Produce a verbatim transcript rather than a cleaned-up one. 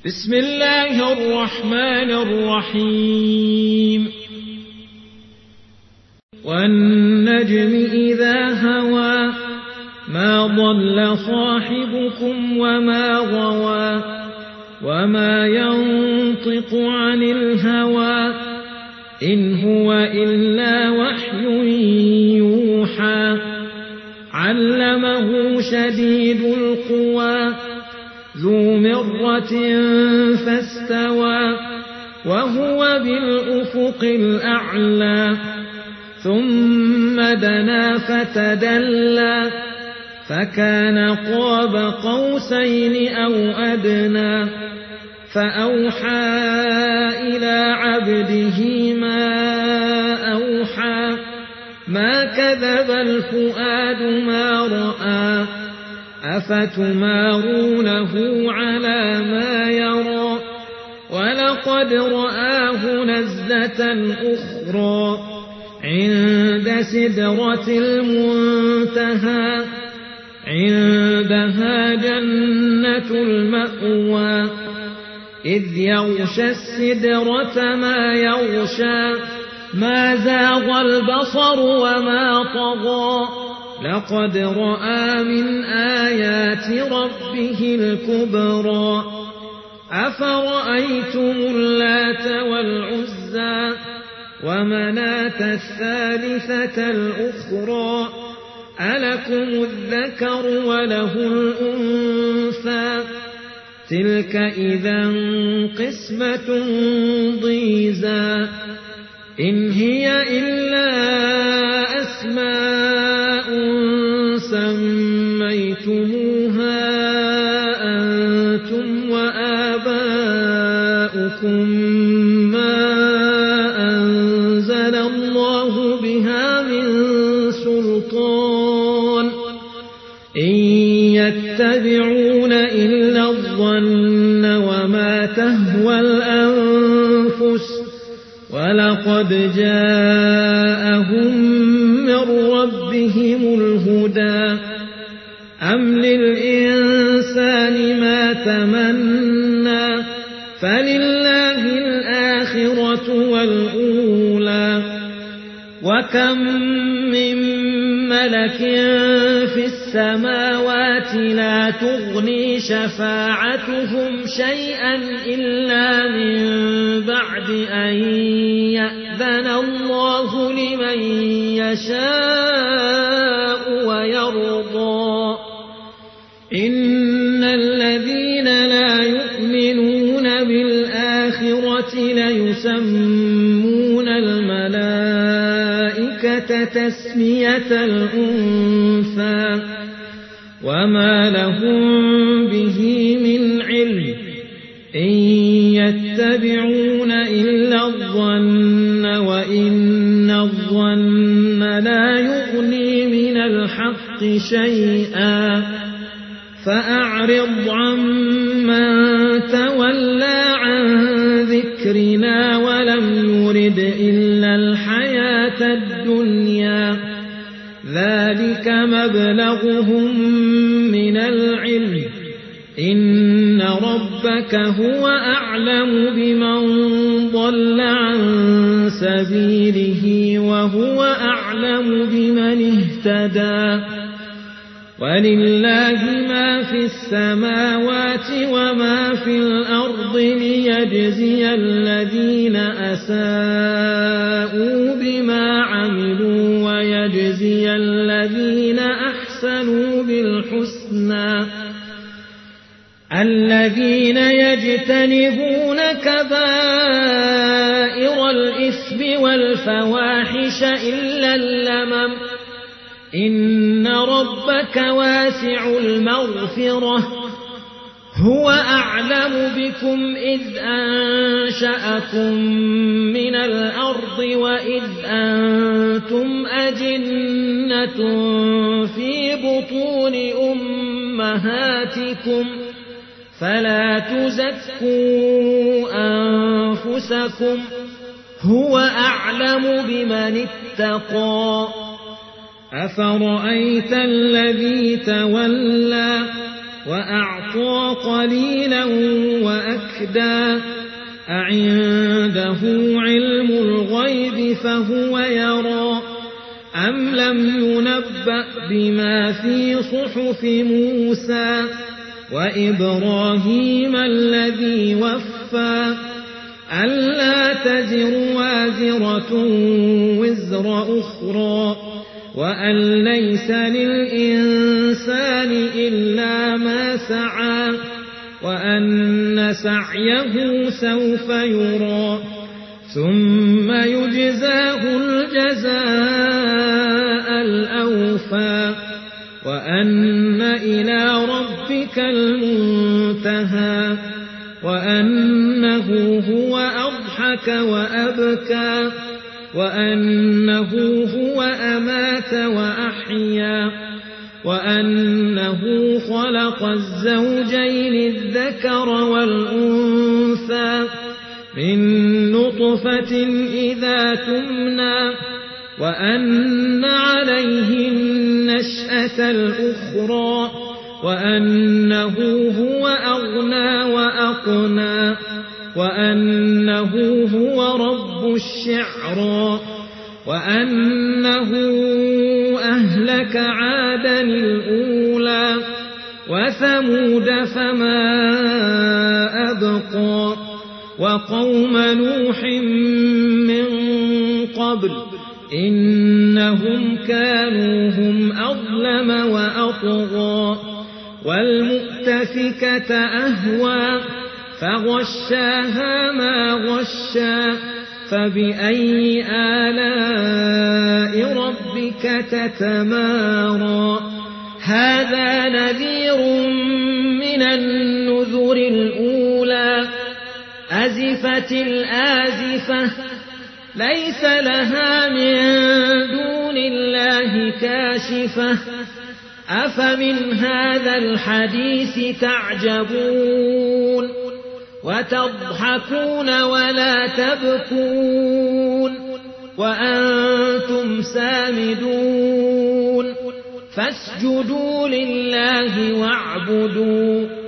بسم الله الرحمن الرحيم والنجم إذا هوى ما ضل صاحبكم وما غوى وما ينطق عن الهوى إن هو إلا وحي يوحى علمه شديد القوى ذو مرة فاستوى وهو بالأفق الأعلى ثم دنا فتدلى فكان قاب قوسين أو أدنى فأوحى إلى عبده ما أوحى ما كذب الفؤاد ما رأى أفتمارونه على ما يرى ولقد رآه نزلة أخرى عند سدرة المنتهى عندها جنة المأوى إذ يغشى السدرة ما يغشى ما زاغ البصر وما طغى لقد رأى من آيات ربه الكبرى أفرأيتم اللات والعزى ومناة الثالثة الأخرى ألكم الذكر وله الأنثى تلك إذا قسمة ضيزى إن هي إلا أسماء سميتموها أنتم وآباؤكم ما أنزل الله بها من سلطان إن يتبعون إلا الظن وما تهوى الأنفس ولقد جاءهم من ربهم الهدى أم للإنسان ما تمنى فلله الآخرة والأولى وكم من ملك في السماوات لا تغني شفاعتهم شيئا إلا من بعد أن يأذن الله لمن يشاء ويرضى إن الذين لا يؤمنون بالآخرة ليسمون الملائكة تسمية الأنثى وما لهم به من علم إن يتبعون إلا الظن وإن الظن لا يغني من الحق شيئا فأعرض عمن تولى عن ذكرنا ولم يرد إلا الحياة الدنيا ذلك مبلغهم من العلم إن ربك هو أعلم بمن ضل عن سبيله وهو أعلم بمن اهتدى ولله ما في السماوات وما في الأرض ليجزي الذين أساءوا بما عملوا ويجزي الذين أحسنوا بالحسنى الذين يجتنبون كبائر الإثم والفواحش إلا اللمم إن ربك واسع المغفرة هو أعلم بكم إذ أنشأكم من الأرض وإذ أنتم أجنة في بطون أمهاتكم فلا تزكوا أنفسكم هو أعلم بمن اتقى أفرأيت الذي تولى وأعطى قليلا وأكثر وحدا أعنده علم الغيب فهو يرى أم لم ينبأ بما في صحف موسى وإبراهيم الذي وفى ألا تزر وازرة وزر أخرى وأن ليس للإنسان إلا ما سعى وأن سعيه سوف يرى ثم يجزاه الجزاء الأوفى وأن إلى ربك المنتهى وأنه هو أضحك وأبكى وأنه هو أمات وأحيا وأنه خلق الزوجين الذكر والأنثى من نطفة إذا تمنى وأن عليه النشأة الأخرى وأنه هو أغنى وأقنى وأنه هو رب الشعرى وأنه أهلك عادا الأولى وثمود فما أبقى وقوم نوح من قبل إنهم كانوا هم أظلم وأطغى والمؤتفكة أهوى فغشاها ما غشا فبأي آلاء ربك تتمارى هذا نذير من النذر الأولى أزفت الآزفة ليس لها من دون الله كاشفة أفمن هذا الحديث تعجبون وتضحكون ولا تبكون وأنتم سامدون فاسجدوا لله واعبدوا